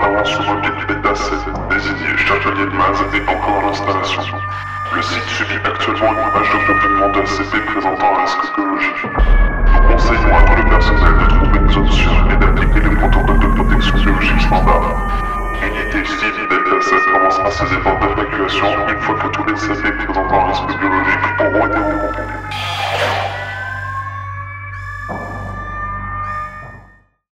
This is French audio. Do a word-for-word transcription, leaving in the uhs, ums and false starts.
avance sur mobile Beta sept, désigné Châtelier de Maz est encore dans l'installation. Le site subit actuellement une image de confinement de S C P présentant un risque biologique. Nous conseillons à tout le personnel de trouver une zone sûre et d'appliquer les protocoles de protection biologique standard. L'unité civile Beta sept commencera ses efforts d'évacuation une fois que tous les S C P présentant un risque biologique auront été regroupés.